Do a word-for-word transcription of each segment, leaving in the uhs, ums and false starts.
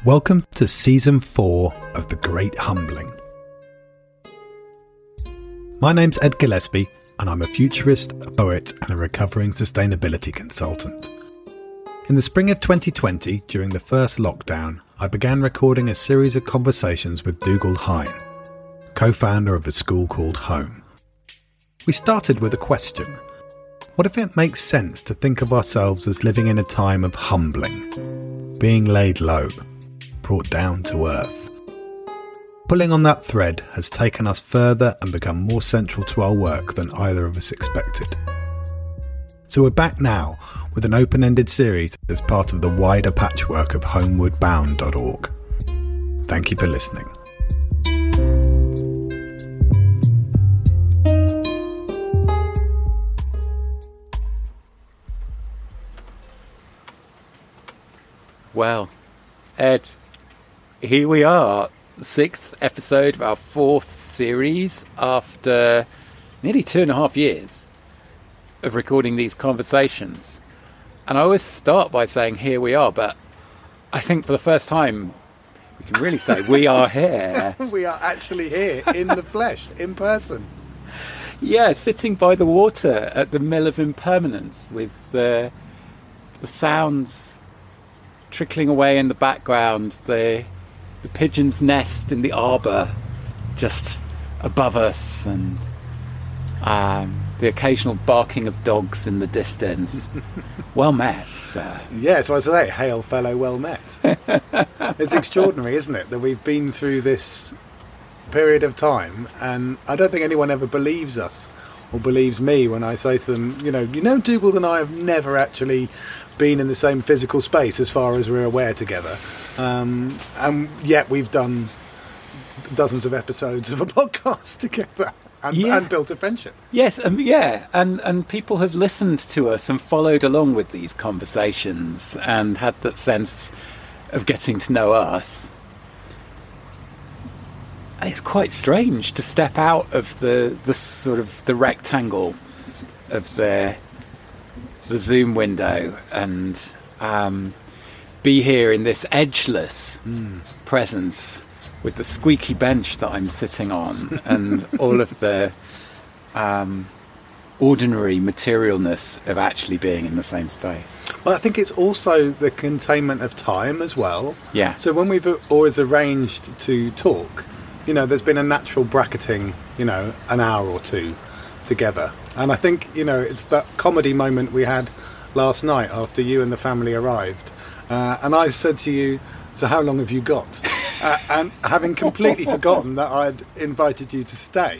Welcome to Season four of The Great Humbling. My name's Ed Gillespie, and I'm a futurist, a poet, and a recovering sustainability consultant. In the spring of twenty twenty, during the first lockdown, I began recording a series of conversations with Dougal Hine, co-founder of a school called Home. We started with a question. What if it makes sense to think of ourselves as living in a time of humbling, being laid low, brought down to earth? Pulling on that thread has taken us further and become more central to our work than either of us expected. So we're back now with an open-ended series as part of the wider patchwork of homeward bound dot org. Thank you for listening. Well, Ed, here we are, the sixth episode of our fourth series after nearly two and a half years of recording these conversations. And I always start by saying here we are, but I think for the first time we can really say we are here. We are actually here in the flesh, in person. Yeah, sitting by the water at the Mill of Impermanence with uh, the sounds trickling away in the background, the the pigeon's nest in the arbour just above us, and um, the occasional barking of dogs in the distance. Well met, sir. Yes, well, I say, hail fellow, well met. It's extraordinary, isn't it, that we've been through this period of time, and I don't think anyone ever believes us or believes me when I say to them, you know, you know, Dougal and I have never actually been in the same physical space as far as we're aware together, um, and yet we've done dozens of episodes of a podcast together and, yeah. and built a friendship. Yes, um, yeah, and and people have listened to us and followed along with these conversations and had that sense of getting to know us. It's quite strange to step out of the the sort of the rectangle of the the Zoom window and um, be here in this edgeless mm. presence with the squeaky bench that I'm sitting on and all of the um, ordinary materialness of actually being in the same space. Well, I think it's also the containment of time as well. Yeah. So when we've always arranged to talk, you know, there's been a natural bracketing, you know, an hour or two together. And I think, you know, it's that comedy moment we had last night after you and the family arrived. Uh, and I said to you, so how long have you got? uh, and having completely forgotten that I'd invited you to stay.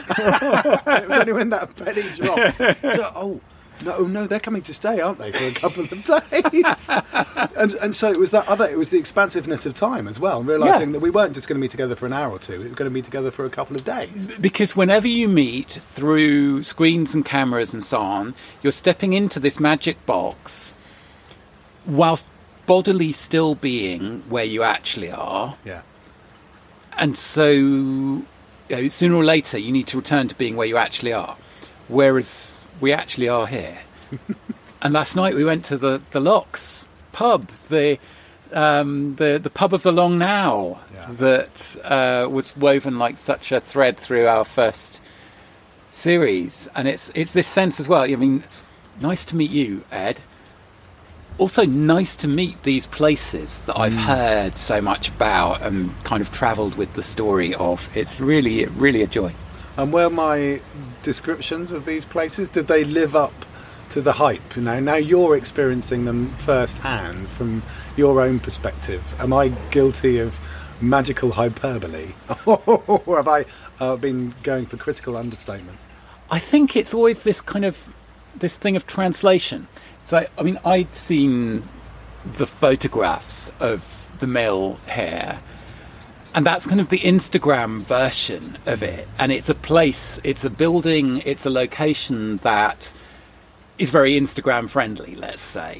It was only when that penny dropped. So, oh, no, no, they're coming to stay, aren't they, for a couple of days? and, and so it was that other, it was the expansiveness of time as well, realising yeah. that we weren't just going to be together for an hour or two, we were going to be together for a couple of days. Because whenever you meet through screens and cameras and so on, you're stepping into this magic box whilst bodily still being where you actually are. Yeah. And so, you know, sooner or later you need to return to being where you actually are. Whereas we actually are here. And last night we went to the, the Locks pub, the um, the the pub of the Long Now, yeah. that uh, was woven like such a thread through our first series. And it's it's this sense as well. I mean, nice to meet you, Ed. Also nice to meet these places that I've mm. heard so much about and kind of travelled with the story of. It's really, really a joy. And were my descriptions of these places, did they live up to the hype? You know, now you're experiencing them firsthand from your own perspective. Am I guilty of magical hyperbole? Or have I uh, been going for critical understatement? I think it's always this kind of, this thing of translation. So, I mean, I'd seen the photographs of the mill here, and that's kind of the Instagram version of it. And it's a place, it's a building, it's a location that is very Instagram friendly, let's say.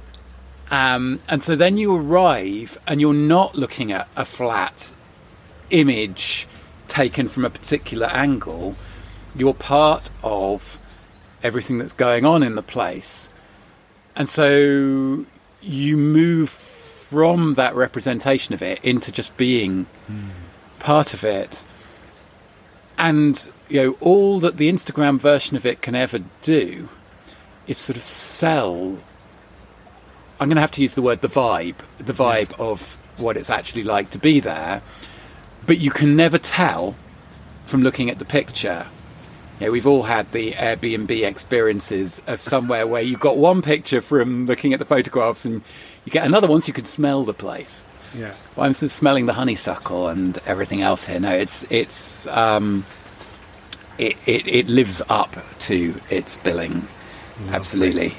Um, and so then you arrive and you're not looking at a flat image taken from a particular angle. You're part of everything that's going on in the place. And so you move from that representation of it into just being mm. part of it. And, you know, all that the Instagram version of it can ever do is sort of sell, I'm going to have to use the word the vibe, the vibe yeah. of what it's actually like to be there. But you can never tell from looking at the picture. You know, we've all had the Airbnb experiences of somewhere where you've got one picture from looking at the photographs and you get another one so you can smell the place. Yeah. Well, I'm sort of smelling the honeysuckle and everything else here. No, it's it's um, it, it it lives up to its billing. Lovely. Absolutely.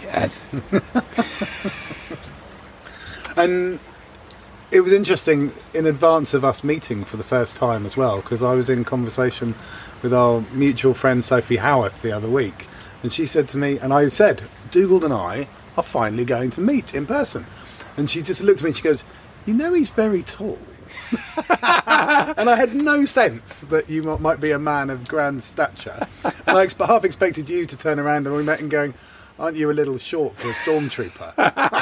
And it was interesting in advance of us meeting for the first time as well, because I was in conversation with our mutual friend Sophie Howarth the other week, and she said to me, and I said, Dougal and I are finally going to meet in person. And she just looked at me and she goes, you know he's very tall. And I had no sense that you might be a man of grand stature. And I half expected you to turn around and we met and going, aren't you a little short for a stormtrooper?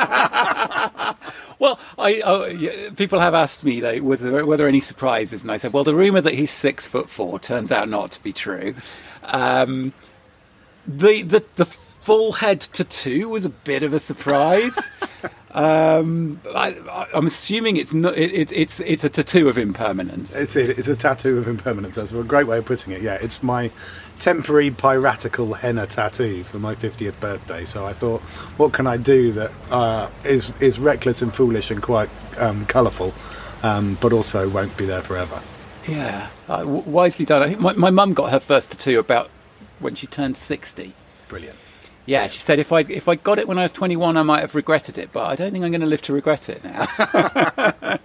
Well, I, I, people have asked me, like, were there, were there any surprises? And I said, well, the rumour that he's six foot four turns out not to be true. Um, the, the the full head tattoo was a bit of a surprise. um, I, I'm assuming it's not. It, it, it's it's a tattoo of impermanence. It's a, it's a tattoo of impermanence. That's a great way of putting it. Yeah, it's my temporary piratical henna tattoo for my fiftieth birthday. So I thought, what can I do that uh, is is reckless and foolish and quite um, colourful, um, but also won't be there forever. Yeah, uh, w- wisely done. I think my, my mum got her first tattoo about when she turned sixty. Brilliant. Yeah, she said if I if I got it when I was twenty-one, I might have regretted it, but I don't think I'm going to live to regret it now.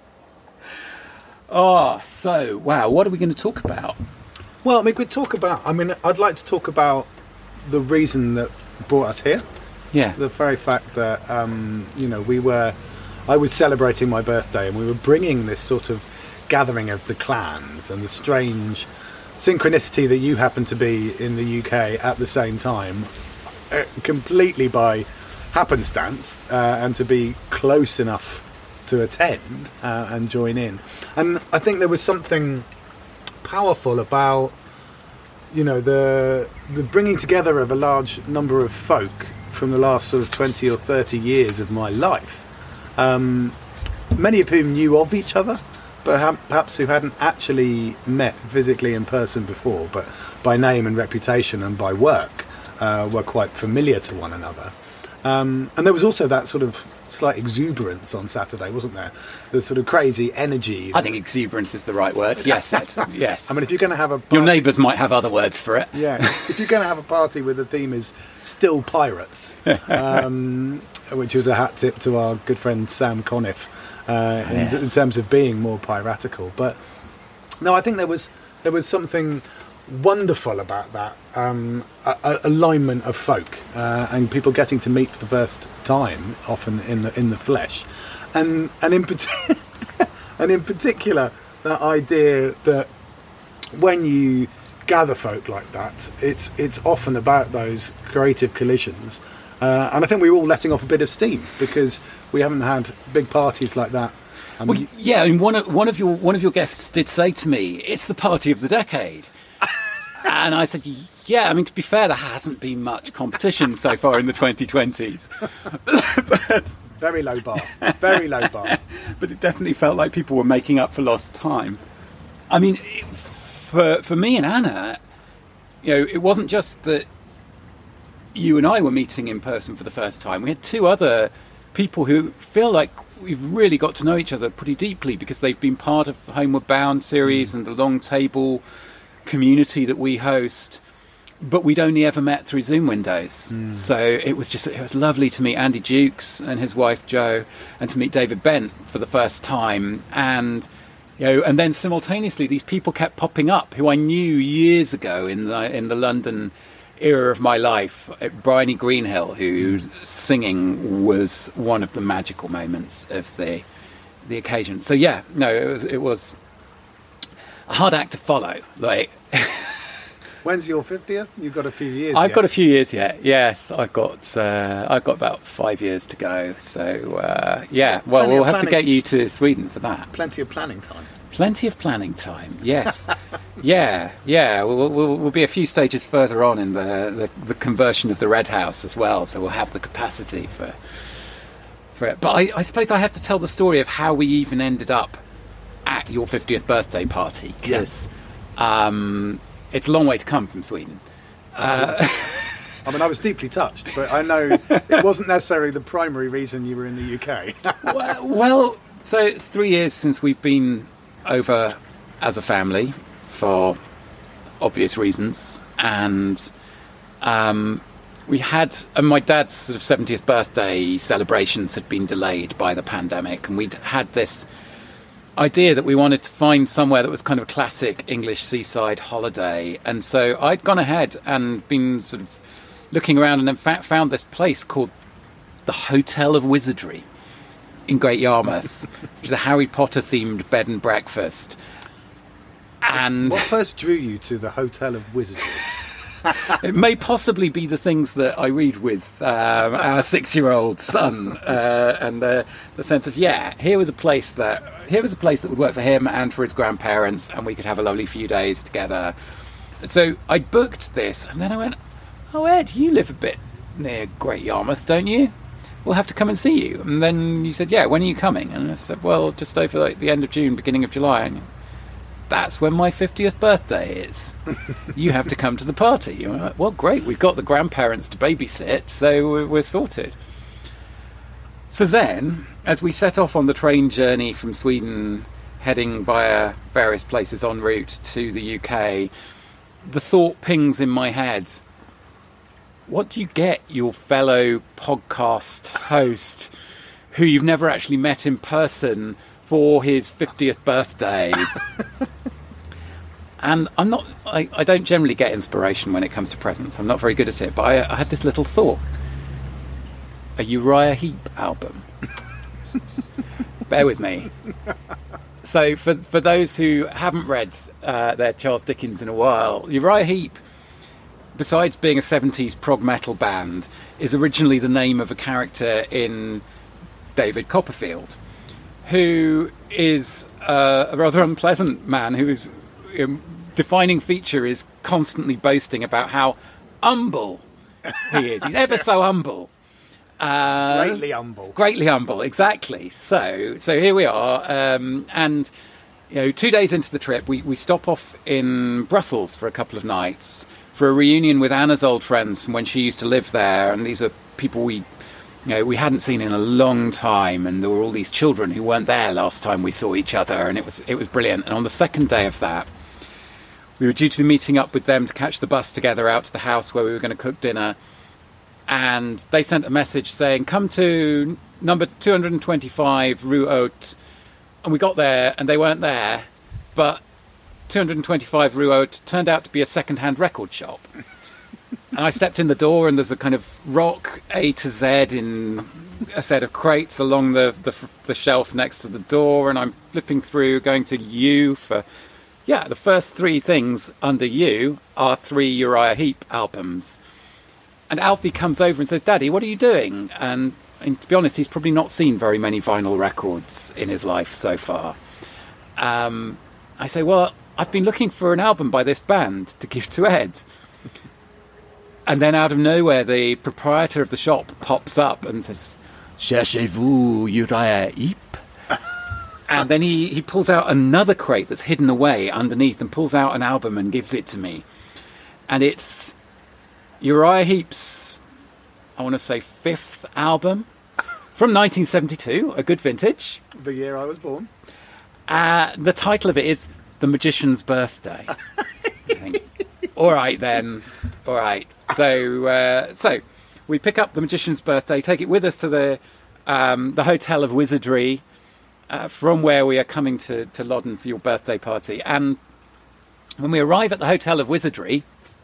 Oh, so wow, what are we going to talk about? Well, I mean, we could talk about. I mean, I'd like to talk about the reason that brought us here. Yeah. The very fact that um, you know we were, I was celebrating my birthday, and we were bringing this sort of gathering of the clans and the strange synchronicity that you happen to be in the U K at the same time, uh, completely by happenstance, uh, and to be close enough to attend uh, and join in. And I think there was something powerful about, you know, the the bringing together of a large number of folk from the last sort of twenty or thirty years of my life, um, many of whom knew of each other, but ha- perhaps who hadn't actually met physically in person before, but by name and reputation and by work uh, were quite familiar to one another. Um, and there was also that sort of slight exuberance on Saturday, wasn't there? The sort of crazy energy. I think exuberance is the right word. Yes, it, yes. I mean, if you're going to have a party, your neighbours might have other words for it. Yeah, if you're going to have a party where the theme is still pirates, um, which was a hat tip to our good friend Sam Conniff, uh, in, yes. in terms of being more piratical. But no, I think there was there was something wonderful about that um, a, a alignment of folk uh, and people getting to meet for the first time, often in the in the flesh, and and in particular, and in particular that idea that when you gather folk like that, it's it's often about those creative collisions, uh, and I think we were all letting off a bit of steam because we haven't had big parties like that. I mean, well, yeah, and one of one of your one of your guests did say to me, "It's the party of the decade." And I said, yeah, I mean, to be fair, there hasn't been much competition so far in the twenty twenties. But very low bar, very low bar. But it definitely felt like people were making up for lost time. I mean, for for me and Anna, you know, it wasn't just that you and I were meeting in person for the first time. We had two other people who feel like we've really got to know each other pretty deeply because they've been part of the Homeward Bound series mm. and the Long Table community that we host, but we'd only ever met through Zoom windows. Mm. So it was just it was lovely to meet Andy Jukes and his wife Jo, and to meet David Bent for the first time. And you know, and then simultaneously these people kept popping up who I knew years ago in the in the London era of my life. Bryony Greenhill, whose mm. singing was one of the magical moments of the the occasion. So yeah, no, it was it was a hard act to follow. Like, When's your fiftieth? You've got a few years I've yet. got a few years yet. Yes, I've got uh, I've got about five years to go. So uh, yeah, well, Plenty we'll of have to planning. get you to Sweden for that. Plenty of planning time. Plenty of planning time. Yes, yeah, yeah. We'll, we'll, we'll be a few stages further on in the, the the conversion of the Red House as well. So we'll have the capacity for for it. But I, I suppose I have to tell the story of how we even ended up at your fiftieth birthday party, because um, it's a long way to come from Sweden. Uh, I mean, I was deeply touched, but I know it wasn't necessarily the primary reason you were in the U K. well, well, so it's three years since we've been over as a family for obvious reasons, and um, we had and my dad's sort of seventieth birthday celebrations had been delayed by the pandemic, and we'd had this idea that we wanted to find somewhere that was kind of a classic English seaside holiday. And so I'd gone ahead and been sort of looking around, and in fact found this place called the Hotel of Wizardry in Great Yarmouth, which is a Harry Potter themed bed and breakfast. And What first drew you to the Hotel of Wizardry? it may possibly be the things that I read with um, our six-year-old son, uh, and the, the sense of, yeah, here was a place that here was a place that would work for him and for his grandparents, and we could have a lovely few days together. So I booked this, and then I went, oh, Ed, you live a bit near Great Yarmouth, don't you? We'll have to come and see you. And then you said, yeah, when are you coming? And I said, well, just over like the end of June, beginning of July. And that's when my fiftieth birthday is. You have to come to the party. You're like, well, great, we've got the grandparents to babysit, so we're, we're sorted. So then, as we set off on the train journey from Sweden, heading via various places en route to the U K, the thought pings in my head, what do you get your fellow podcast host, who you've never actually met in person, for his fiftieth birthday? And I'm not, I, I don't generally get inspiration when it comes to presents. I'm not very good at it. But I, I had this little thought. A Uriah Heep album. Bear with me. So for for those who haven't read uh, their Charles Dickens in a while, Uriah Heep, besides being a seventies prog metal band, is originally the name of a character in David Copperfield, who is uh, a rather unpleasant man whose um, defining feature is constantly boasting about how humble he is. He's ever so humble. Uh, Greatly humble. Greatly humble, exactly. So so here we are. Um, and, you know, two days into the trip, we, we stop off in Brussels for a couple of nights for a reunion with Anna's old friends from when she used to live there. And these are people we... You know, we hadn't seen in a long time, and there were all these children who weren't there last time we saw each other, and it was it was brilliant. And on the second day of that, we were due to be meeting up with them to catch the bus together out to the house where we were going to cook dinner, and they sent a message saying, come to number two hundred twenty-five Rue Haute, and we got there, and they weren't there, but two hundred twenty-five Rue Haute turned out to be a second-hand record shop. And I stepped in the door, and there's a kind of rock A to Z in a set of crates along the, the the shelf next to the door, and I'm flipping through, going to U for, yeah, the first three things under U are three Uriah Heep albums. And Alfie comes over and says, Daddy, what are you doing? And, and to be honest, he's probably not seen very many vinyl records in his life so far. Um, I say, well, I've been looking for an album by this band to give to Ed. And then out of nowhere, the proprietor of the shop pops up and says, Cherchez-vous Uriah Heep? And then he, he pulls out another crate that's hidden away underneath and pulls out an album and gives it to me. And it's Uriah Heep's, I want to say, fifth album from nineteen seventy-two, a good vintage. The year I was born. Uh, the title of it is The Magician's Birthday. I think, all right, then. All right. So, uh, so we pick up The Magician's Birthday, take it with us to the um, the Hotel of Wizardry, uh, from where we are coming to, to Loddon for your birthday party. And when we arrive at the Hotel of Wizardry,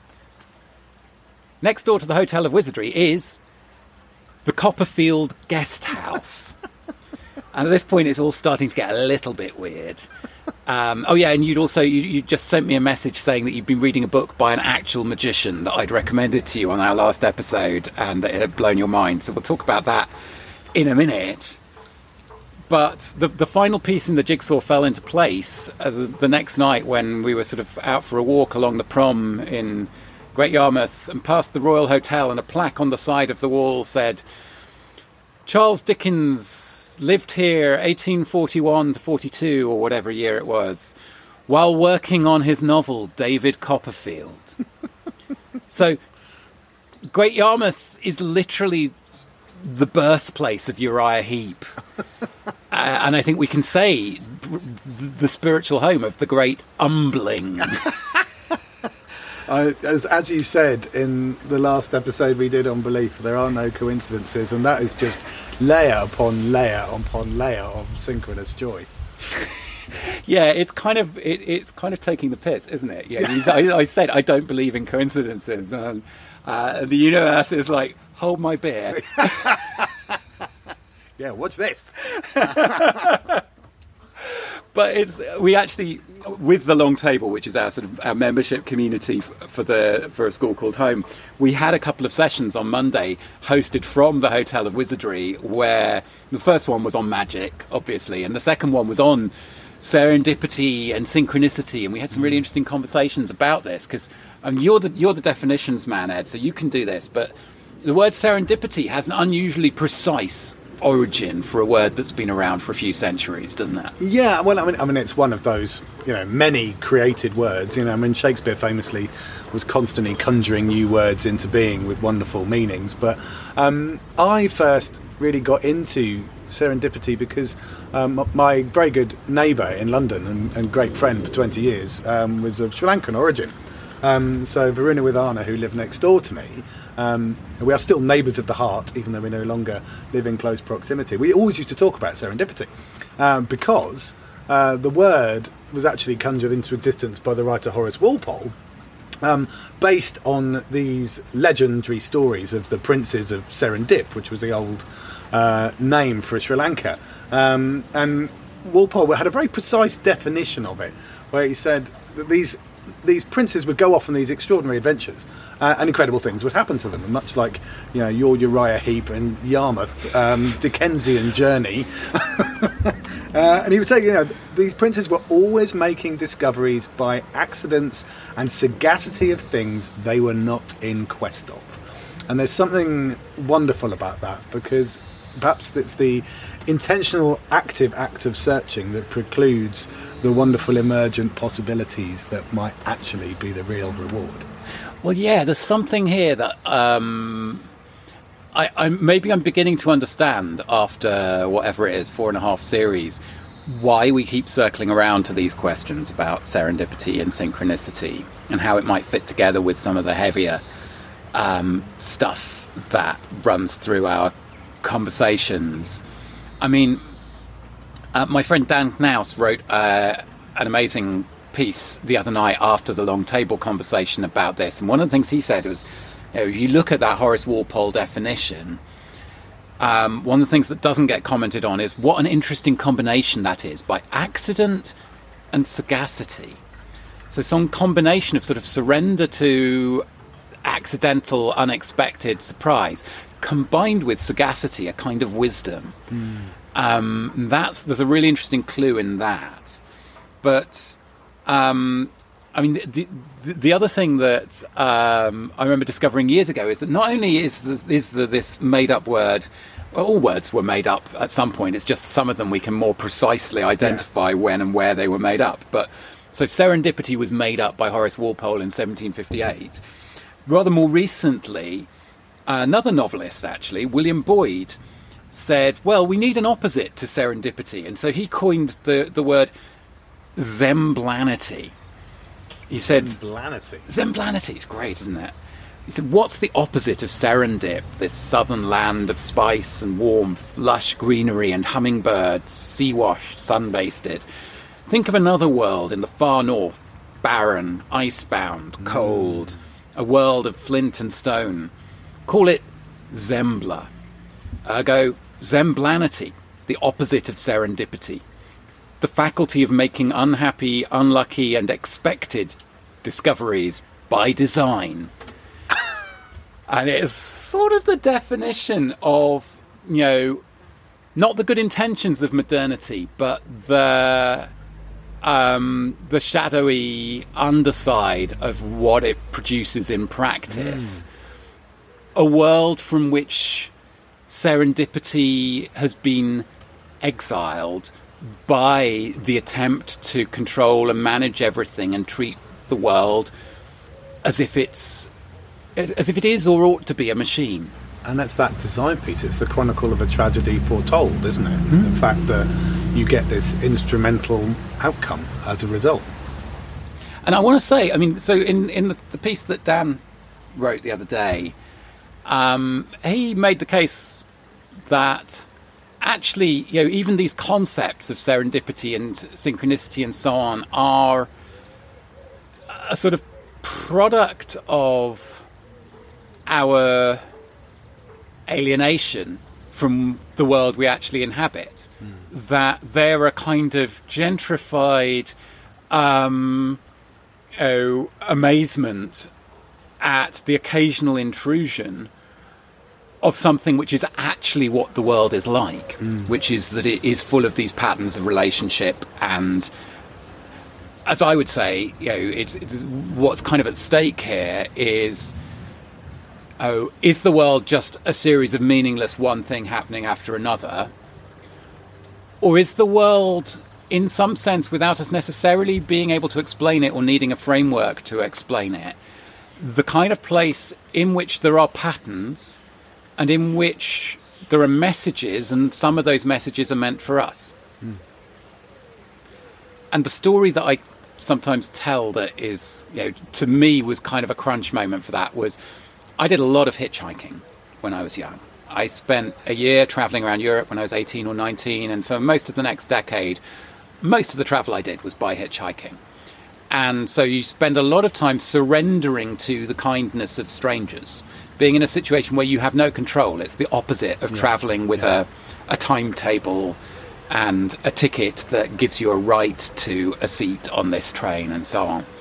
next door to the Hotel of Wizardry is the Copperfield Guest House. And at this point, it's all starting to get a little bit weird. Um, oh yeah, and you'd also you, you just sent me a message saying that you'd been reading a book by an actual magician that I'd recommended to you on our last episode, and that it had blown your mind. So we'll talk about that in a minute. But the the final piece in the jigsaw fell into place as the next night when we were sort of out for a walk along the prom in Great Yarmouth and past the Royal Hotel, and a plaque on the side of the wall said, Charles Dickens lived here eighteen forty-one to forty-two or whatever year it was, while working on his novel David Copperfield. So Great Yarmouth is literally the birthplace of Uriah Heep. Uh, and I think we can say the spiritual home of the great Umbling. Uh, as, as you said in the last episode we did on belief, there are no coincidences, and that is just layer upon layer upon layer of synchronous joy. Yeah, it's kind of it, it's kind of taking the piss, isn't it? Yeah, I, I said I don't believe in coincidences, and uh, the universe is like, hold my beer. Yeah, watch this. But it's we actually, with the Long Table, which is our sort of our membership community for the for a school called Home, we had a couple of sessions on Monday hosted from the Hotel of Wizardry, where the first one was on magic, obviously, and the second one was on serendipity and synchronicity, and we had some really interesting conversations about this because um, you're the you're the definitions man, Ed, so you can do this. But the word serendipity has an unusually precise origin for a word that's been around for a few centuries, doesn't it? Yeah, well, I mean, I mean, it's one of those, you know, many created words. You know, I mean, Shakespeare famously was constantly conjuring new words into being with wonderful meanings. But um, I first really got into serendipity because um, my very good neighbour in London and, and great friend for twenty years um, was of Sri Lankan origin. Um, so Varuna Widhana, who lived next door to me, um, we are still neighbours of the heart, even though we no longer live in close proximity. We always used to talk about serendipity um, because uh, the word was actually conjured into existence by the writer Horace Walpole, um, based on these legendary stories of the princes of Serendip, which was the old uh, name for Sri Lanka. Um, and Walpole had a very precise definition of it, where he said that these these princes would go off on these extraordinary adventures, uh, and incredible things would happen to them. And much like, you know, your Uriah Heep and Yarmouth um, Dickensian journey. uh, and he would say, you know, these princes were always making discoveries by accidents and sagacity of things they were not in quest of. And there's something wonderful about that, because perhaps it's the intentional, active act of searching that precludes the wonderful emergent possibilities that might actually be the real reward. Well, yeah, there's something here that um, I, I maybe I'm beginning to understand after whatever it is, four and a half series, why we keep circling around to these questions about serendipity and synchronicity and how it might fit together with some of the heavier um, stuff that runs through our conversations. I mean, uh, my friend Dan Knaus wrote uh, an amazing piece the other night after the Long Table conversation about this, and one of the things he said was, you know, if you look at that Horace Walpole definition, um, one of the things that doesn't get commented on is what an interesting combination that is, by accident and sagacity. So some combination of sort of surrender to accidental, unexpected surprise, combined with sagacity, a kind of wisdom. Mm. Um, that's there's a really interesting clue in that. But um, I mean, the, the, the other thing that um, I remember discovering years ago is that not only is the, is the, this made-up word, well, all words were made up at some point. It's just some of them we can more precisely identify yeah. when and where they were made up. But so serendipity was made up by Horace Walpole in seventeen fifty-eight. Rather more recently, another novelist, actually, William Boyd, said, well, we need an opposite to serendipity. And so he coined the, the word zemblanity. He said... Zemblanity? Zemblanity. It's great, isn't it? He said, what's the opposite of Serendip, this southern land of spice and warmth, lush greenery and hummingbirds, sea-washed, sun-basted? Think of another world in the far north, barren, ice-bound, cold, mm. a world of flint and stone. Call it Zembla. Ergo, Zemblanity, the opposite of serendipity. the faculty of making unhappy, unlucky, and expected discoveries by design. And it is sort of the definition of, you know, not the good intentions of modernity, but the um, the shadowy underside of what it produces in practice. Mm. A world from which serendipity has been exiled by the attempt to control and manage everything and treat the world as if it's as if it is or ought to be a machine. And that's that design piece. It's the chronicle of a tragedy foretold, isn't it? Mm-hmm. The fact that you get this instrumental outcome as a result. And I want to say, I mean, so in, in the, the piece that Dan wrote the other day, um, he made the case that actually, you know, even these concepts of serendipity and synchronicity and so on are a sort of product of our alienation from the world we actually inhabit. Mm. That they're a kind of gentrified um, oh, amazement at the occasional intrusion of something which is actually what the world is like, mm. which is that it is full of these patterns of relationship. And as I would say, you know, it's, it's what's kind of at stake here is, oh, is the world just a series of meaningless one thing happening after another? Or is the world, in some sense, without us necessarily being able to explain it or needing a framework to explain it, the kind of place in which there are patterns and in which there are messages, and some of those messages are meant for us? Mm. And the story that I sometimes tell that is, you know, to me was kind of a crunch moment for that was, I did a lot of hitchhiking when I was young. I spent a year travelling around Europe when I was eighteen or nineteen, and for most of the next decade, most of the travel I did was by hitchhiking. And so you spend a lot of time surrendering to the kindness of strangers, being in a situation where you have no control. It's the opposite of yeah. travelling with yeah. a, a timetable and a ticket that gives you a right to a seat on this train and so on.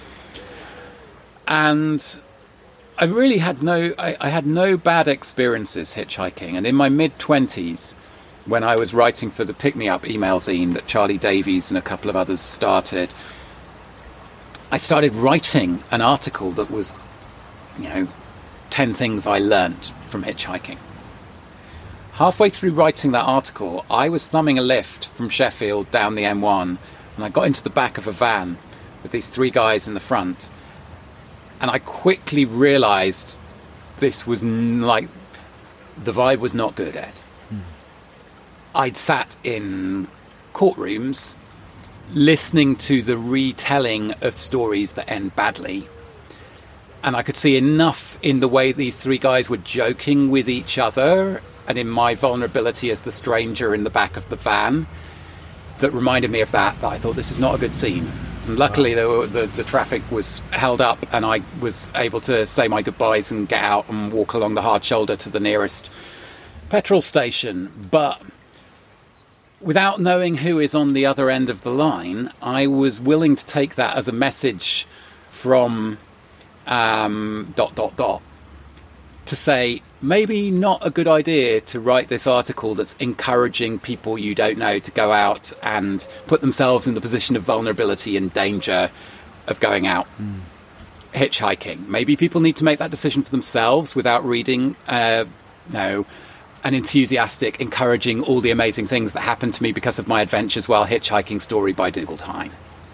And I really had no, I, I had no bad experiences hitchhiking. And in my mid-twenties, when I was writing for the Pick Me Up email zine that Charlie Davies and a couple of others started, I started writing an article that was, you know, ten things I learnt from hitchhiking. Halfway through writing that article, I was thumbing a lift from Sheffield down the M one, and I got into the back of a van with these three guys in the front. And I quickly realised this was n- like, the vibe was not good, Ed. Mm. I'd sat in courtrooms listening to the retelling of stories that end badly. And I could see enough in the way these three guys were joking with each other and in my vulnerability as the stranger in the back of the van that reminded me of that, that I thought, this is not a good scene. And luckily, the, the the traffic was held up, and I was able to say my goodbyes and get out and walk along the hard shoulder to the nearest petrol station. But without knowing who is on the other end of the line, I was willing to take that as a message from um, dot, dot, dot, to say, maybe not a good idea to write this article that's encouraging people you don't know to go out and put themselves in the position of vulnerability and danger of going out mm. hitchhiking. Maybe people need to make that decision for themselves without reading, uh, no, an enthusiastic, encouraging all the amazing things that happened to me because of my adventures while hitchhiking story by Dougal Tyne.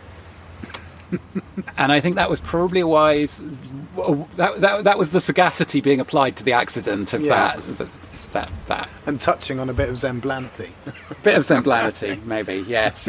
And I think that was probably a wise. That, that that was the sagacity being applied to the accident of yeah. that, that that and touching on a bit of Zemblanity. Bit of Zemblanity, maybe, yes.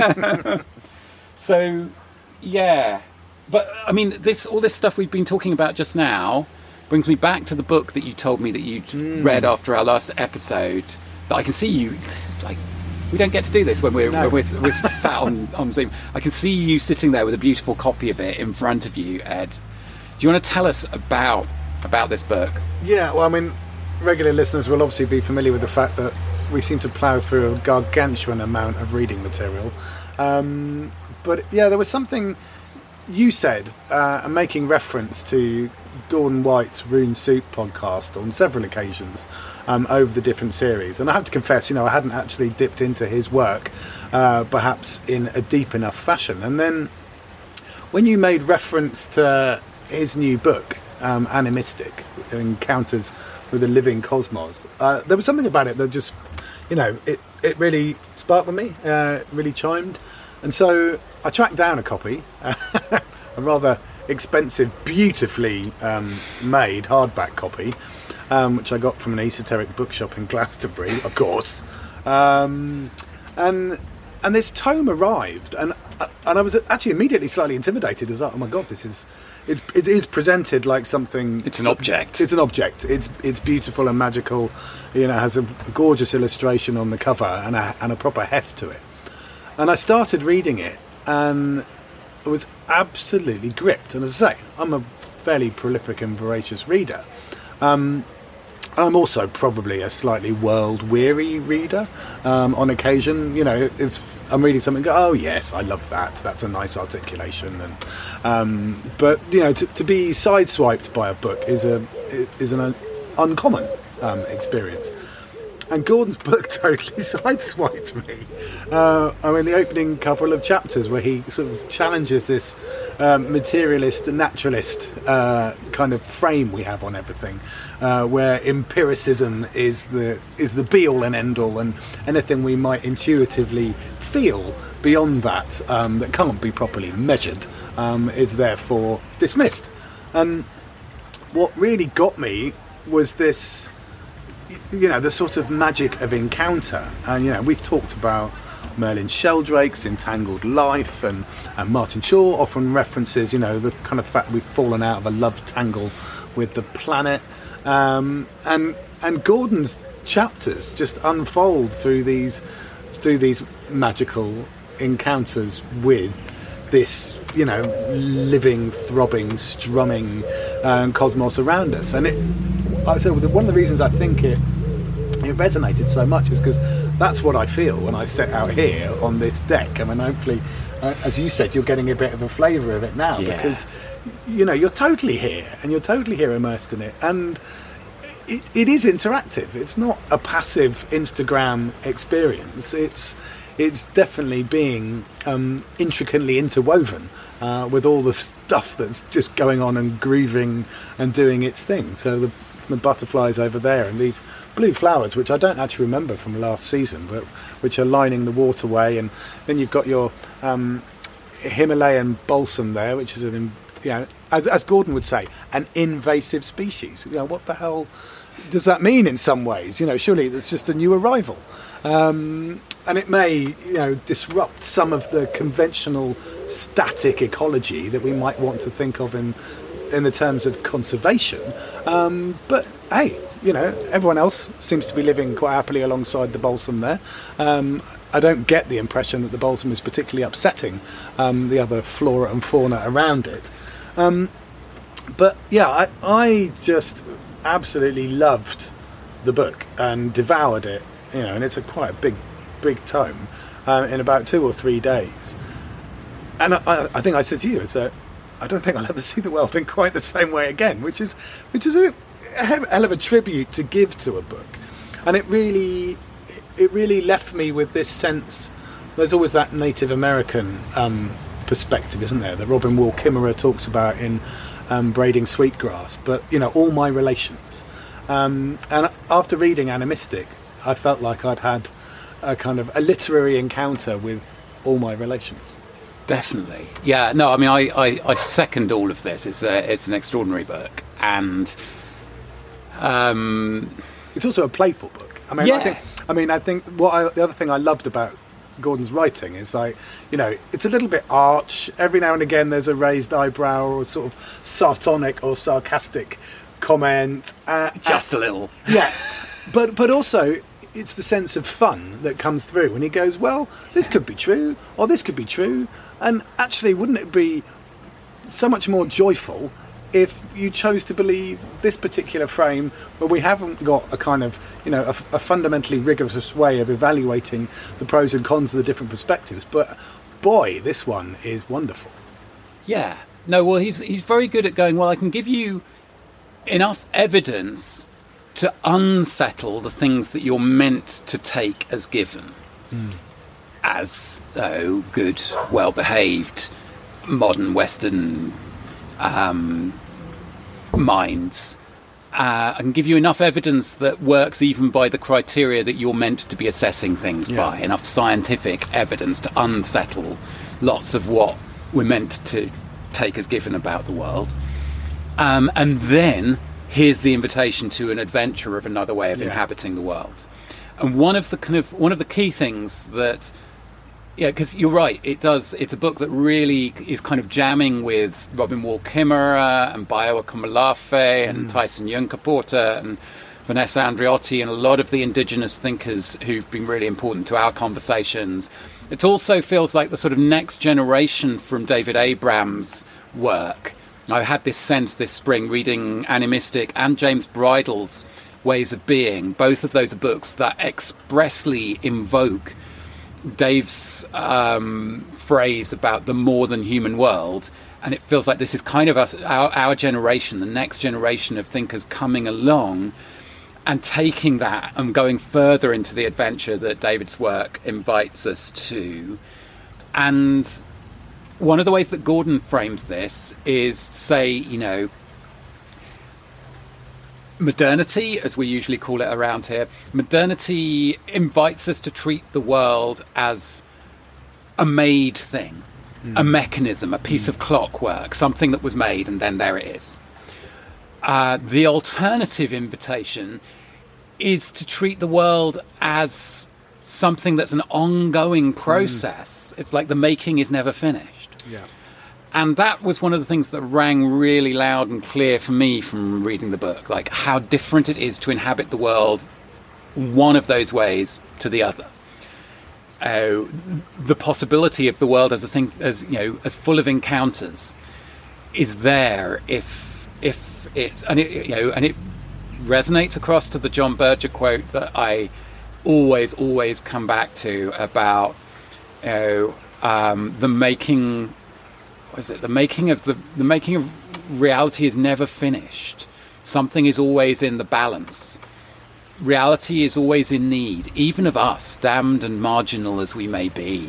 So, yeah, but I mean, this all this stuff we've been talking about just now brings me back to the book that you told me that you mm. read after our last episode. That I can see you. This is like. We don't get to do this when we're, no. when we're, we're sat on, on Zoom. I can see you sitting there with a beautiful copy of it in front of you, Ed. Do you want to tell us about about this book? Yeah, well, I mean, regular listeners will obviously be familiar with the fact that we seem to plough through a gargantuan amount of reading material. Um, but yeah, there was something you said, uh, and making reference to Gordon White's Rune Soup podcast on several occasions um, over the different series. And I have to confess, you know, I hadn't actually dipped into his work, uh, perhaps in a deep enough fashion. And then when you made reference to his new book, um, Animistic, Encounters with the Living Cosmos, uh, there was something about it that just, you know, it, it really sparked with me, uh, really chimed. And so I tracked down a copy, a rather expensive, beautifully um, made hardback copy, um, which I got from an esoteric bookshop in Glastonbury, of course. Um, and and this tome arrived, and and I was actually immediately slightly intimidated. As oh my god, this is it, it is presented like something. It's an object. It's an object. It's it's beautiful and magical. You know, has a gorgeous illustration on the cover and a, and a proper heft to it. And I started reading it, and I was absolutely gripped. And as I say, I'm a fairly prolific and voracious reader. Um, I'm also probably a slightly world-weary reader um, on occasion. You know, if I'm reading something, go, oh yes, I love that. That's a nice articulation. And um, but you know, to, to be sideswiped by a book is a is an uncommon um, experience. And Gordon's book totally sideswiped me. Uh, I mean, the opening couple of chapters where he sort of challenges this um, materialist, naturalist uh, kind of frame we have on everything, uh, where empiricism is the is the be-all and end-all, and anything we might intuitively feel beyond that, um, that can't be properly measured, um, is therefore dismissed. And what really got me was this, you know, the sort of magic of encounter. And, you know, we've talked about Merlin Sheldrake's Entangled Life, and, and Martin Shaw often references, you know, the kind of fact that we've fallen out of a love tangle with the planet. Um, and and Gordon's chapters just unfold through these through these magical encounters with this, you know, living, throbbing, strumming um, cosmos around us. And it, I said, one of the reasons I think it it resonated so much is because that's what I feel when I set out here on this deck. I mean, hopefully, uh, as you said, you're getting a bit of a flavour of it now, yeah. Because, you know, you're totally here, and you're totally here immersed in it, and it, it is interactive. It's not a passive Instagram experience. It's it's definitely being um, intricately interwoven uh, with all the stuff that's just going on and grooving and doing its thing. So the the butterflies over there and these blue flowers, which I don't actually remember from last season, but which are lining the waterway, and then you've got your um, Himalayan balsam there, which is an, you know, as, as Gordon would say, an invasive species. You know, what the hell does that mean in some ways? You know, surely it's just a new arrival, um, and it may, you know, disrupt some of the conventional static ecology that we might want to think of in in the terms of conservation, um, but hey, you know, everyone else seems to be living quite happily alongside the balsam there. Um, I don't get the impression that the balsam is particularly upsetting um, the other flora and fauna around it. Um, but yeah, I, I just absolutely loved the book and devoured it, you know, and it's a quite a big, big tome uh, in about two or three days. And I, I think I said to you is that I don't think I'll ever see the world in quite the same way again, which is which is a hell of a tribute to give to a book. And it really it really left me with this sense. There's always that Native American um, perspective, isn't there, that Robin Wall Kimmerer talks about in um, Braiding Sweetgrass. But, you know, all my relations. Um, and after reading Animistic, I felt like I'd had a kind of a literary encounter with all my relations. Definitely. Yeah, no, I mean, I, I, I second all of this. It's a, it's an extraordinary book. And um, it's also a playful book. I mean, yeah. I think, I mean, I think what I, the other thing I loved about Gordon's writing is, like, you know, it's a little bit arch. Every now and again there's a raised eyebrow or sort of sardonic or sarcastic comment. Uh, Just uh, a little. Yeah. But, but also, it's the sense of fun that comes through when he goes, well, this could be true, or this could be true. And actually, wouldn't it be so much more joyful if you chose to believe this particular frame, where we haven't got a kind of, you know, a, a fundamentally rigorous way of evaluating the pros and cons of the different perspectives, but boy, this one is wonderful. Yeah. No, well, he's he's very good at going, well, I can give you enough evidence to unsettle the things that you're meant to take as given. Mm. As oh, good, well-behaved, modern Western um, minds. Uh, I can give you enough evidence that works even by the criteria that you're meant to be assessing things yeah. by. Enough scientific evidence to unsettle lots of what we're meant to take as given about the world. Um, and then here's the invitation to an adventure of another way of yeah. inhabiting the world. And one of the kind of one of the key things that, yeah, because you're right, it does. It's a book that really is kind of jamming with Robin Wall Kimmerer and Bayo Akomolafe and mm. Tyson Yunkaporta and Vanessa Andreotti and a lot of the indigenous thinkers who've been really important to our conversations. It also feels like the sort of next generation from David Abrams' work. I had this sense this spring reading Animistic and James Bridle's Ways of Being. Both of those are books that expressly invoke Dave's um, phrase about the more than human world. And it feels like this is kind of us, our, our generation, the next generation of thinkers coming along and taking that and going further into the adventure that David's work invites us to. And one of the ways that Gordon frames this is, say, you know, modernity, as we usually call it around here, modernity invites us to treat the world as a made thing, mm. a mechanism, a piece mm. of clockwork, something that was made and then there it is. Uh, the alternative invitation is to treat the world as something that's an ongoing process. Mm. It's like the making is never finished. Yeah. And that was one of the things that rang really loud and clear for me from reading the book, like how different it is to inhabit the world one of those ways to the other. Uh, the possibility of the world as a thing, as you know, as full of encounters, is there if if it and it you know and it resonates across to the John Berger quote that I always always come back to about you know, um, the making. What is it? The making of the the making of reality is never finished. Something is always in the balance. Reality is always in need, even of us, damned and marginal as we may be.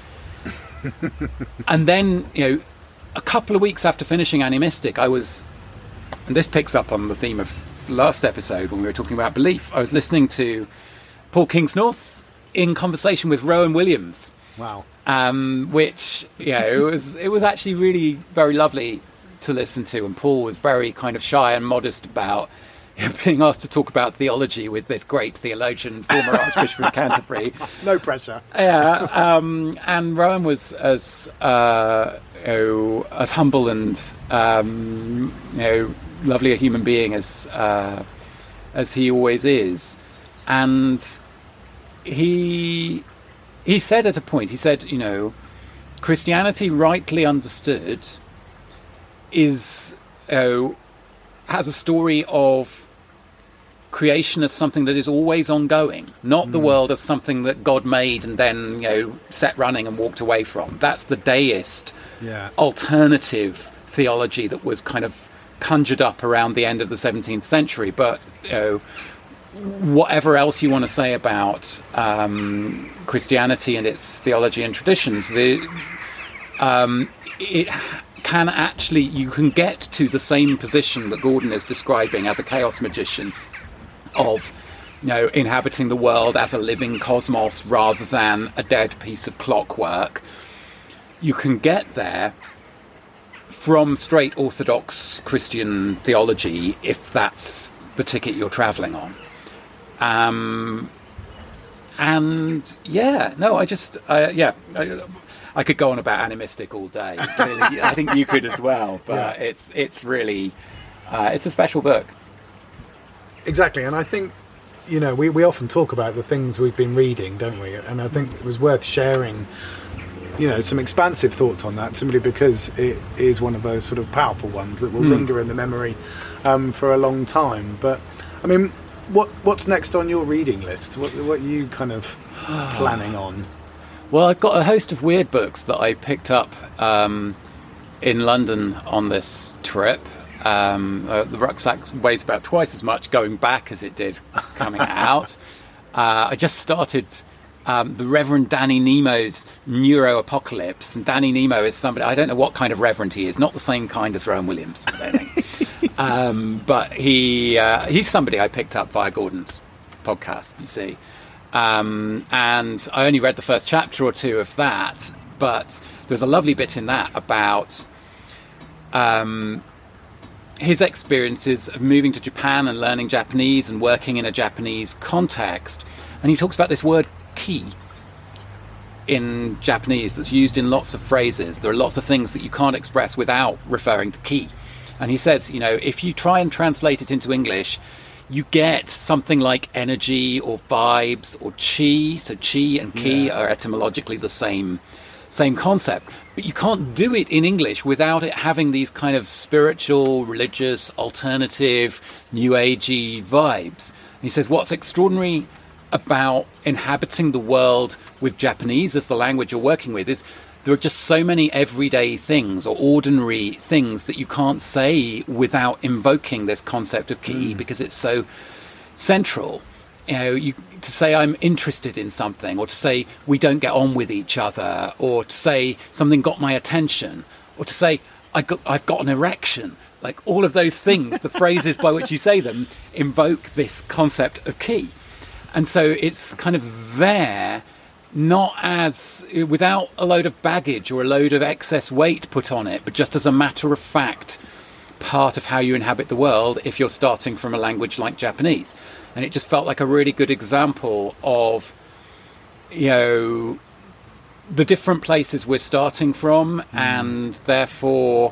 And then, you know, a couple of weeks after finishing Animistic, I was, and this picks up on the theme of last episode when we were talking about belief. I was listening to Paul Kingsnorth in conversation with Rowan Williams. Wow. Um, which, you know, it was it was actually really very lovely to listen to. And Paul was very kind of shy and modest about being asked to talk about theology with this great theologian, former Archbishop of Canterbury. No pressure. Yeah. Um, and Rowan was as uh, you know, as humble and um, you know, lovely a human being as uh, as he always is, and he. He said at a point, he said, you know, Christianity rightly understood is uh, has a story of creation as something that is always ongoing, not mm. the world as something that God made and then, you know, set running and walked away from. That's the deist yeah. alternative theology that was kind of conjured up around the end of the seventeenth century. But, you know, whatever else you want to say about um, Christianity and its theology and traditions, the, um, it can actually, you can get to the same position that Gordon is describing as a chaos magician of, you know, inhabiting the world as a living cosmos rather than a dead piece of clockwork. You can get there from straight Orthodox Christian theology if that's the ticket you're travelling on. Um, and yeah, no, I just, uh, yeah, I, I could go on about Animistic all day. Clearly, I think you could as well, but yeah. it's, it's really, uh, it's a special book. Exactly. And I think, you know, we, we often talk about the things we've been reading, don't we? And I think it was worth sharing, you know, some expansive thoughts on that, simply because it is one of those sort of powerful ones that will mm. linger in the memory um, for a long time. But, I mean, What what's next on your reading list? What what are you kind of planning on? Well, I've got a host of weird books that I picked up um, in London on this trip. Um, uh, the rucksack weighs about twice as much going back as it did coming out. Uh, I just started um, the Reverend Danny Nemo's Neuro Apocalypse. And Danny Nemo is somebody, I don't know what kind of reverend he is, not the same kind as Rowan Williams, I don't think. um, but he uh, he's somebody I picked up via Gordon's podcast, you see. Um, and I only read the first chapter or two of that, but there's a lovely bit in that about um, his experiences of moving to Japan and learning Japanese and working in a Japanese context. And he talks about this word ki in Japanese that's used in lots of phrases. There are lots of things that you can't express without referring to ki. And he says, you know, if you try and translate it into English, you get something like energy or vibes or chi. So chi and ki yeah. are etymologically the same same concept. But you can't do it in English without it having these kind of spiritual, religious, alternative, new agey vibes. And he says what's extraordinary about inhabiting the world with Japanese as the language you're working with is there are just so many everyday things or ordinary things that you can't say without invoking this concept of ki mm. because it's so central. You know, you, to say I'm interested in something, or to say we don't get on with each other, or to say something got my attention, or to say I got, I've got an erection. Like all of those things, the phrases by which you say them invoke this concept of ki. And so it's kind of there, not as without a load of baggage or a load of excess weight put on it, but just as a matter of fact part of how you inhabit the world if you're starting from a language like Japanese. And it just felt like a really good example of, you know, the different places we're starting from, mm. and therefore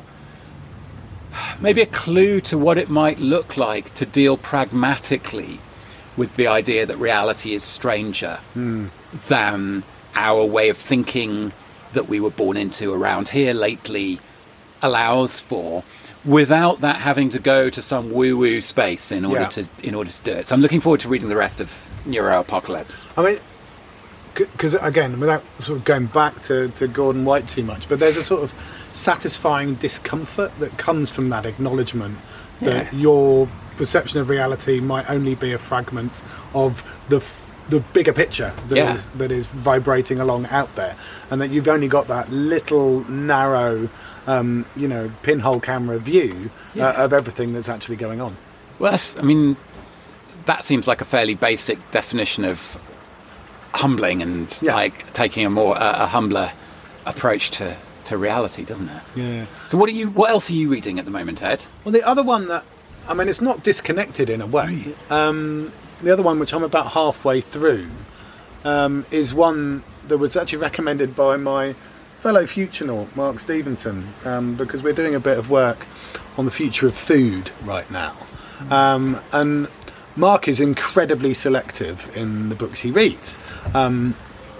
maybe a clue to what it might look like to deal pragmatically with the idea that reality is stranger mm. than our way of thinking that we were born into around here lately allows for, without that having to go to some woo-woo space in order yeah. to in order to do it. So I'm looking forward to reading the rest of Neuro Apocalypse. I mean, because again, without sort of going back to, to Gordon White too much, but there's a sort of satisfying discomfort that comes from that acknowledgement that yeah. your perception of reality might only be a fragment of the the bigger picture that yeah. is that is vibrating along out there, and that you've only got that little narrow, um, you know, pinhole camera view yeah. uh, of everything that's actually going on. Well, that's, I mean, that seems like a fairly basic definition of humbling and yeah. like taking a more uh, a humbler approach to, to reality, doesn't it? Yeah. So what are you? What else are you reading at the moment, Ed? Well, the other one that, I mean, it's not disconnected in a way. Um, the other one, which I'm about halfway through, um, is one that was actually recommended by my fellow Futurenaut, Mark Stevenson, um, because we're doing a bit of work on the future of food right now. Um, and Mark is incredibly selective in the books he reads. Um,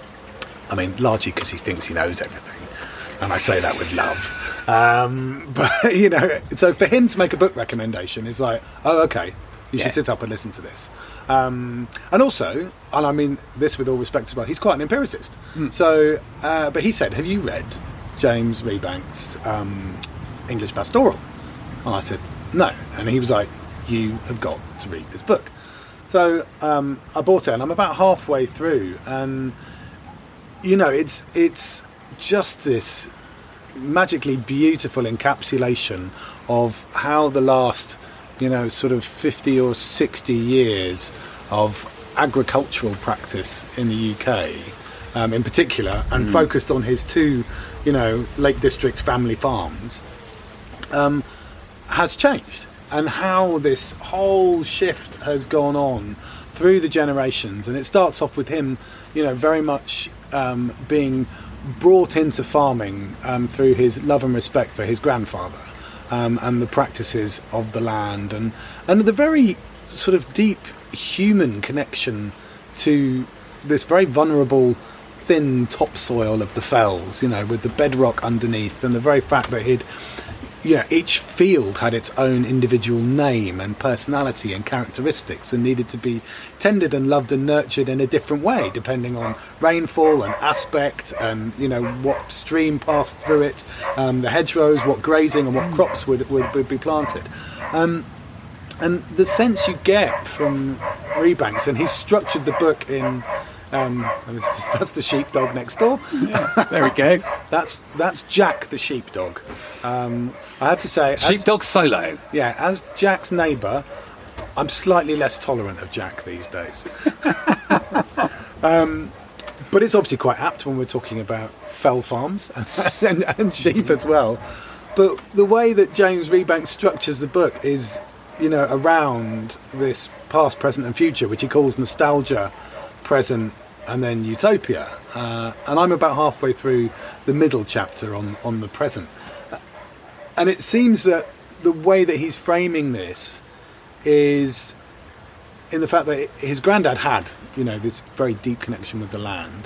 I mean, largely because he thinks he knows everything. And I say that with love. Um, but, you know, so for him to make a book recommendation is like, oh, okay, you yeah. should sit up and listen to this. Um, and also, and I mean this with all respect as well, he's quite an empiricist. Mm. So, uh, but he said, have you read James Rebank's um, English Pastoral? And I said, no. And he was like, you have got to read this book. So um, I bought it, and I'm about halfway through, and you know, it's it's just this magically beautiful encapsulation of how the last, you know, sort of fifty or sixty years of agricultural practice in the U K, um, in particular, and mm. focused on his two, you know, Lake District family farms, um, has changed. And how this whole shift has gone on through the generations. And it starts off with him, you know, very much um, being brought into farming um, through his love and respect for his grandfather um, and the practices of the land. And, and the very sort of deep human connection to this very vulnerable, thin topsoil of the fells, you know, with the bedrock underneath, and the very fact that he'd yeah, each field had its own individual name and personality and characteristics, and needed to be tended and loved and nurtured in a different way, depending on rainfall and aspect, and you know what stream passed through it, um, the hedgerows, what grazing and what crops would would, would be planted. Um, and the sense you get from Rebanks, and he's structured the book in. Um, and this, that's the sheepdog next door. Yeah, there we go. that's that's Jack the sheepdog. Um, I have to say, as, Sheepdog Solo. yeah, as Jack's neighbour, I'm slightly less tolerant of Jack these days. um, but it's obviously quite apt when we're talking about fell farms and, and, and sheep as well. But the way that James Rebanks structures the book is, you know, around this past, present, and future, which he calls nostalgia, present, and then utopia. Uh, and I'm about halfway through the middle chapter on, on the present. And it seems that the way that he's framing this is in the fact that his granddad had, you know, this very deep connection with the land.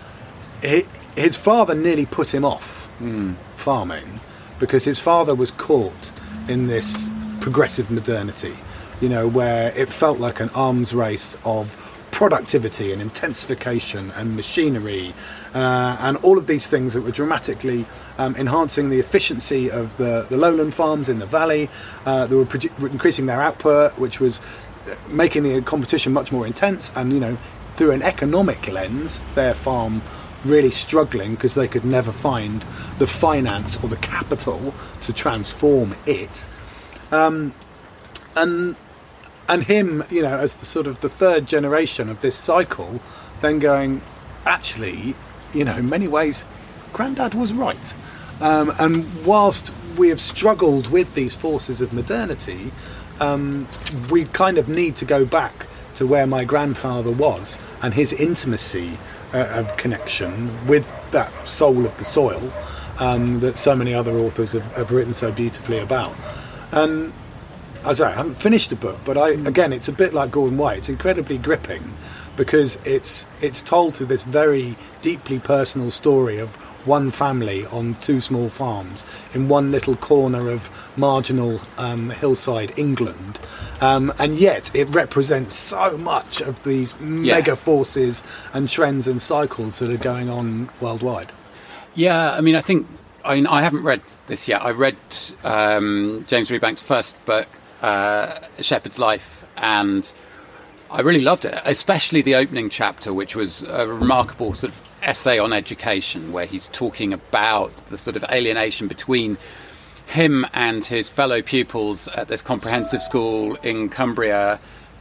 He, his father nearly put him off mm. farming because his father was caught in this progressive modernity, you know, where it felt like an arms race of productivity and intensification and machinery uh, and all of these things that were dramatically um, enhancing the efficiency of the, the lowland farms in the valley. Uh, they were produ- increasing their output, which was making the competition much more intense, and you know, through an economic lens, their farm really struggling because they could never find the finance or the capital to transform it. Um, and And him, you know, as the sort of the third generation of this cycle, then going, actually, you know, in many ways, Grandad was right. Um, and whilst we have struggled with these forces of modernity, um, we kind of need to go back to where my grandfather was and his intimacy uh, of connection with that soul of the soil um, that so many other authors have, have written so beautifully about. And as I, I haven't finished the book, but I again, it's a bit like Gordon White. It's incredibly gripping because it's it's told through this very deeply personal story of one family on two small farms in one little corner of marginal um, hillside England, um, and yet it represents so much of these yeah. mega forces and trends and cycles that are going on worldwide. Yeah, I mean, I think I mean I haven't read this yet. I read um, James Rebanks' first book, Uh, A Shepherd's Life, and I really loved it, especially the opening chapter, which was a remarkable sort of essay on education, where he's talking about the sort of alienation between him and his fellow pupils at this comprehensive school in Cumbria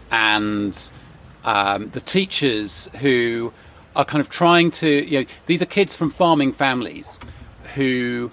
and um, the teachers who are kind of trying to, you know, these are kids from farming families who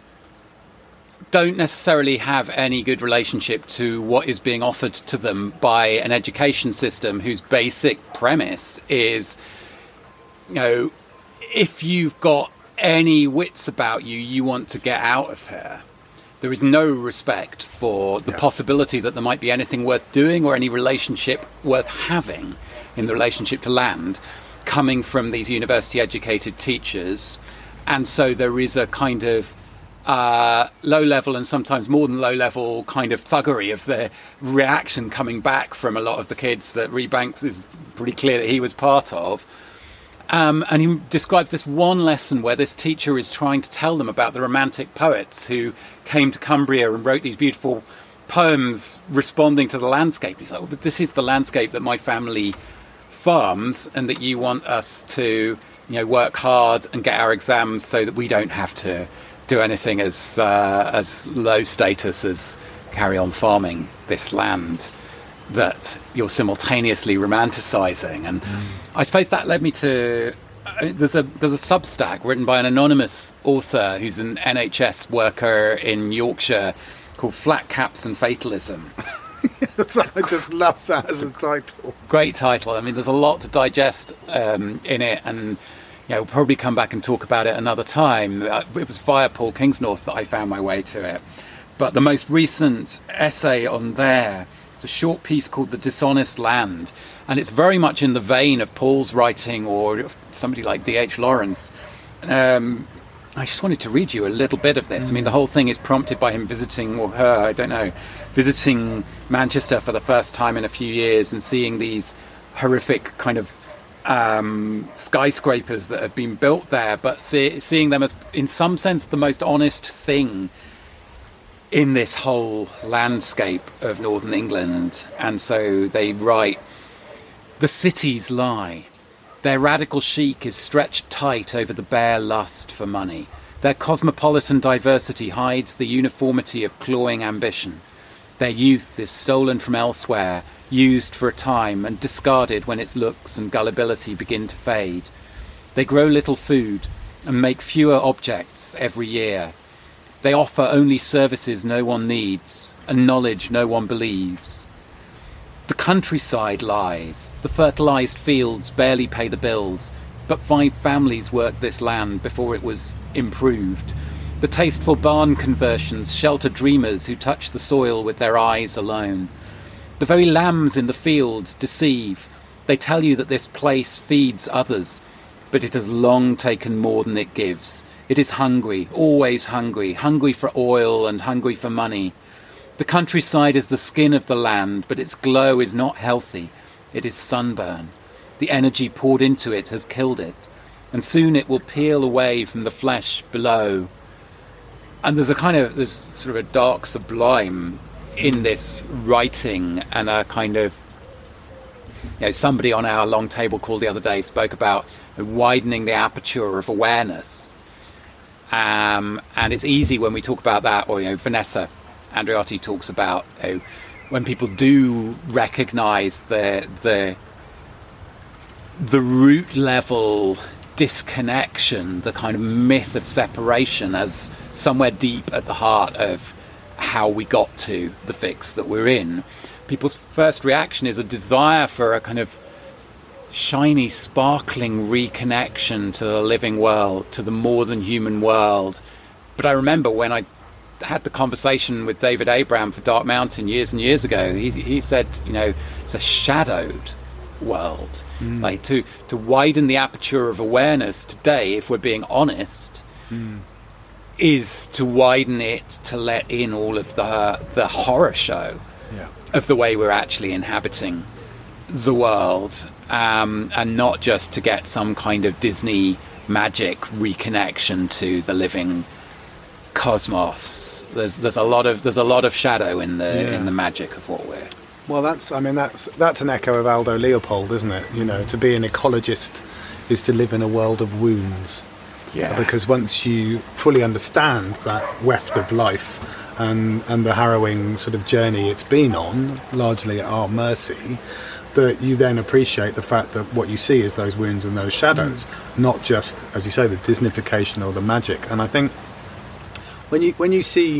don't necessarily have any good relationship to what is being offered to them by an education system whose basic premise is, you know, if you've got any wits about you, you want to get out of here. There is no respect for the yeah. possibility that there might be anything worth doing or any relationship worth having in the relationship to land coming from these university-educated teachers. And so there is a kind of Uh, low level and sometimes more than low level kind of thuggery of the reaction coming back from a lot of the kids that Rebanks is pretty clear that he was part of. Um, and he describes this one lesson where this teacher is trying to tell them about the romantic poets who came to Cumbria and wrote these beautiful poems responding to the landscape. He's like, well, but this is the landscape that my family farms, and that you want us to, you know, work hard and get our exams so that we don't have to do anything as uh, as low status as carry on farming this land that you're simultaneously romanticising. And mm. I suppose that led me to uh, there's a there's a Substack written by an anonymous author who's an N H S worker in Yorkshire called Flat Caps and Fatalism. I just love that as a title. Great title. I mean, there's a lot to digest um, in it, and yeah, we'll probably come back and talk about it another time. Uh, it was via Paul Kingsnorth that I found my way to it. But the most recent essay on there is a short piece called The Dishonest Land. And it's very much in the vein of Paul's writing or somebody like D H Lawrence. Um, I just wanted to read you a little bit of this. Mm. I mean, the whole thing is prompted by him visiting, or her, I don't know, visiting Manchester for the first time in a few years and seeing these horrific kind of um, skyscrapers that have been built there, but see, seeing them as, in some sense, the most honest thing in this whole landscape of northern England. And so they write, "The cities lie. Their radical chic is stretched tight over the bare lust for money. Their cosmopolitan diversity hides the uniformity of clawing ambition. Their youth is stolen from elsewhere, used for a time and discarded when its looks and gullibility begin to fade. They grow little food and make fewer objects every year. They offer only services no one needs and knowledge no one believes. The countryside lies. The fertilised fields barely pay the bills, but five families worked this land before it was improved. The tasteful barn conversions shelter dreamers who touch the soil with their eyes alone. The very lambs in the fields deceive. They tell you that this place feeds others, but it has long taken more than it gives. It is hungry, always hungry, hungry for oil and hungry for money. The countryside is the skin of the land, but its glow is not healthy. It is sunburn. The energy poured into it has killed it, and soon it will peel away from the flesh below." And there's a kind of, there's sort of a dark sublime in this writing, and a kind of, you know, somebody on our long table call the other day spoke about widening the aperture of awareness. Um, and it's easy when we talk about that, or, you know, Vanessa Andreotti talks about, you know, when people do recognise the the the root level disconnection, the kind of myth of separation as somewhere deep at the heart of how we got to the fix that we're in. People's first reaction is a desire for a kind of shiny, sparkling reconnection to the living world, to the more than human world. But I remember when I had the conversation with David Abraham for Dark Mountain years and years ago, he, he said, you know, it's a shadowed world. Mm. Like to, to widen the aperture of awareness today, if we're being honest, mm. is to widen it to let in all of the the horror show yeah. of the way we're actually inhabiting the world, um, and not just to get some kind of Disney magic reconnection to the living cosmos. There's there's a lot of there's a lot of shadow in the yeah. in the magic of what we're. Well, that's I mean that's that's an echo of Aldo Leopold, isn't it? You know, to be an ecologist is to live in a world of wounds. Yeah. Because once you fully understand that weft of life and and the harrowing sort of journey it's been on, largely at our mercy, that you then appreciate the fact that what you see is those wounds and those shadows, mm. not just, as you say, the Disneyfication or the magic. And I think when you when you see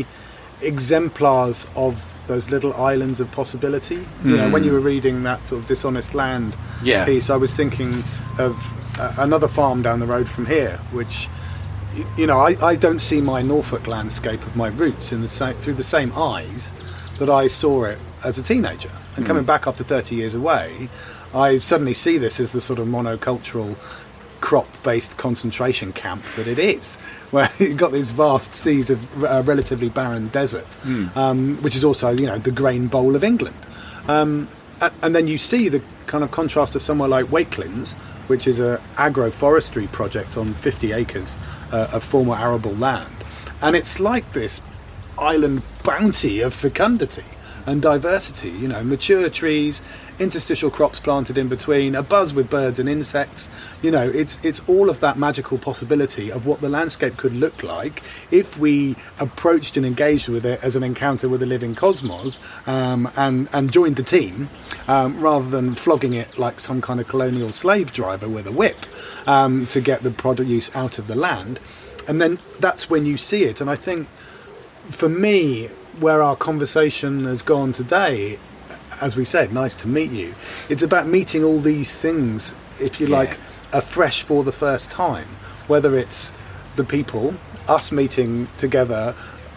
exemplars of those little islands of possibility, you mm. know, when you were reading that sort of Dishonest Land yeah. piece, I was thinking of uh, another farm down the road from here, which, you know, I, I don't see my Norfolk landscape of my roots in the same, through the same eyes that I saw it as a teenager. And mm. coming back after thirty years away, I suddenly see this as the sort of monocultural crop-based concentration camp that it is, where you've got these vast seas of uh, relatively barren desert, mm. um, which is also, you know, the grain bowl of England. Um, and then you see the kind of contrast to somewhere like Wakelins, which is an agroforestry project on fifty acres uh, of former arable land. And it's like this island bounty of fecundity and diversity, you know, mature trees, interstitial crops planted in between, a buzz with birds and insects. You know, it's it's all of that magical possibility of what the landscape could look like if we approached and engaged with it as an encounter with a living cosmos, um, and, and joined the team, um, rather than flogging it like some kind of colonial slave driver with a whip, um, to get the produce out of the land. And then that's when you see it. And I think, for me, where our conversation has gone today, as we said, nice to meet you, it's about meeting all these things, if you yeah. like, afresh for the first time. Whether it's the people, us meeting together,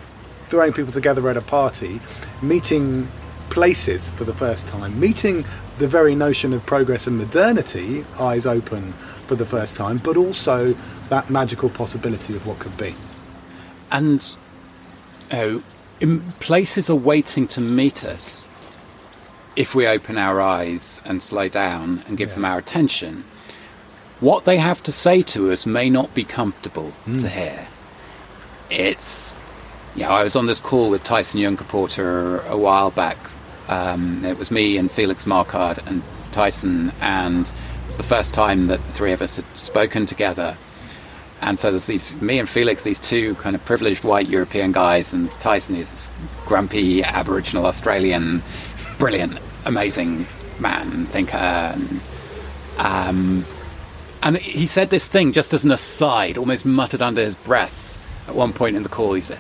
throwing people together at a party, meeting places for the first time, meeting the very notion of progress and modernity, eyes open for the first time, but also that magical possibility of what could be. And oh, in places are waiting to meet us if we open our eyes and slow down and give yeah. them our attention. What they have to say to us may not be comfortable mm. to hear. It's, you know, I was on this call with Tyson Yunkaporta a while back. Um, it was me and Felix Marquardt and Tyson, and it was the first time that the three of us had spoken together. And so there's these, me and Felix, these two kind of privileged white European guys, and Tyson is this grumpy Aboriginal Australian, brilliant, amazing man, thinker. And, um, and he said this thing just as an aside, almost muttered under his breath at one point in the call. He said,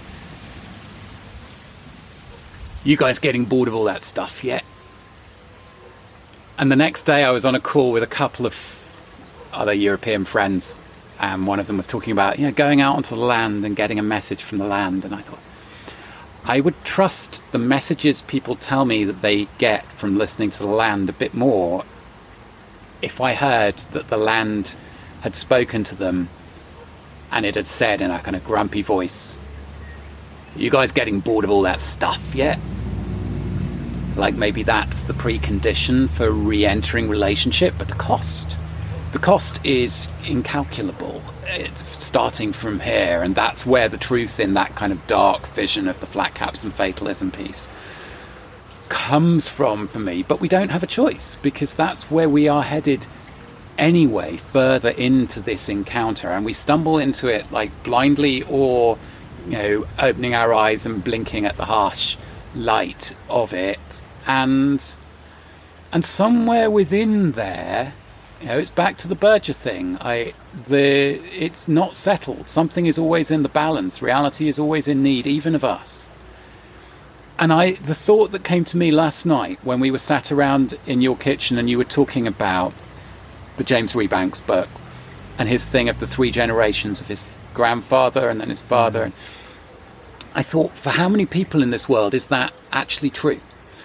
"You guys getting bored of all that stuff yet?" And the next day I was on a call with a couple of other European friends, and one of them was talking about, you know, going out onto the land and getting a message from the land. And I thought, I would trust the messages people tell me that they get from listening to the land a bit more if I heard that the land had spoken to them and it had said in a kind of grumpy voice, "You guys getting bored of all that stuff yet?" Like maybe that's the precondition for re-entering relationship, but the cost. The cost is incalculable. It's starting from here, and that's where the truth in that kind of dark vision of the flat caps and fatalism piece comes from for me. But we don't have a choice, because that's where we are headed anyway, further into this encounter, and we stumble into it like blindly, or, you know, opening our eyes and blinking at the harsh light of it. And and somewhere within there, you know, it's back to the Berger thing. I the it's not settled. Something is always in the balance. Reality is always in need, even of us. And I the thought that came to me last night when we were sat around in your kitchen and you were talking about the James Rebanks book and his thing of the three generations of his grandfather and then his father. Mm-hmm. And I thought, for how many people in this world is that actually true?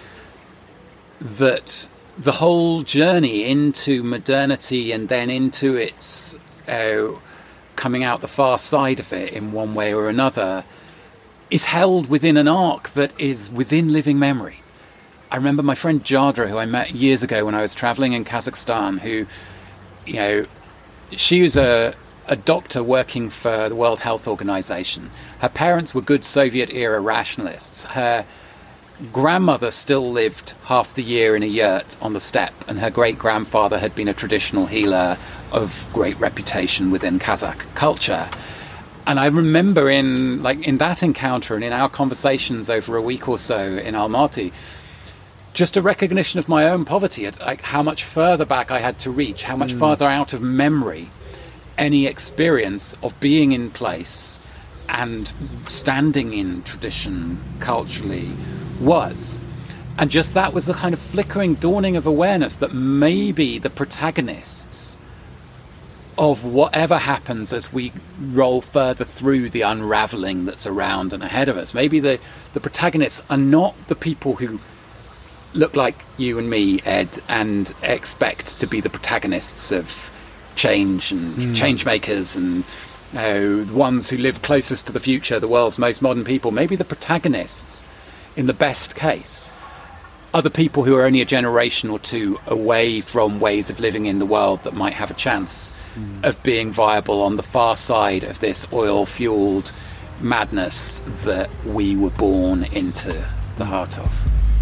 That the whole journey into modernity and then into its uh, coming out the far side of it in one way or another is held within an arc that is within living memory. I remember my friend Jadra, who I met years ago when I was traveling in Kazakhstan, who, you know, she was a, a doctor working for the World Health Organization. Her parents were good Soviet-era rationalists. Her grandmother still lived half the year in a yurt on the steppe, and her great-grandfather had been a traditional healer of great reputation within Kazakh culture. And I remember in like in that encounter and in our conversations over a week or so in Almaty, just a recognition of my own poverty, like how much further back I had to reach, how much mm. farther out of memory any experience of being in place and standing in tradition culturally was. And just that was a kind of flickering dawning of awareness that maybe the protagonists of whatever happens as we roll further through the unraveling that's around and ahead of us, maybe the, the protagonists are not the people who look like you and me, Ed, and expect to be the protagonists of change and mm. change makers and, you know, the ones who live closest to the future, the world's most modern people. Maybe the protagonists, in the best case, are the people who are only a generation or two away from ways of living in the world that might have a chance mm. of being viable on the far side of this oil-fueled madness that we were born into the heart of.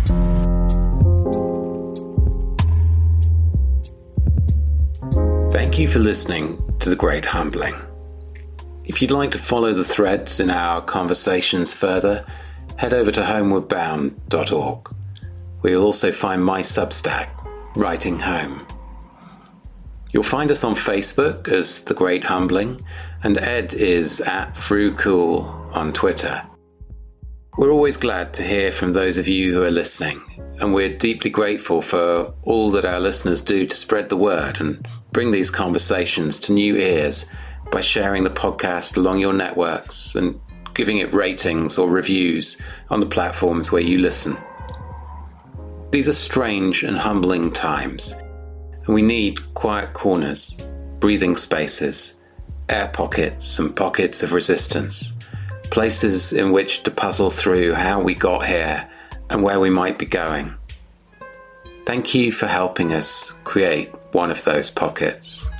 Thank you for listening to The Great Humbling. If you'd like to follow the threads in our conversations further, head over to homeward bound dot org, where you'll also find my Substack, Writing Home. You'll find us on Facebook as The Great Humbling, and Ed is at FruCool on Twitter. We're always glad to hear from those of you who are listening, and we're deeply grateful for all that our listeners do to spread the word and bring these conversations to new ears by sharing the podcast along your networks and giving it ratings or reviews on the platforms where you listen. These are strange and humbling times, and we need quiet corners, breathing spaces, air pockets and pockets of resistance, places in which to puzzle through how we got here and where we might be going. Thank you for helping us create one of those pockets.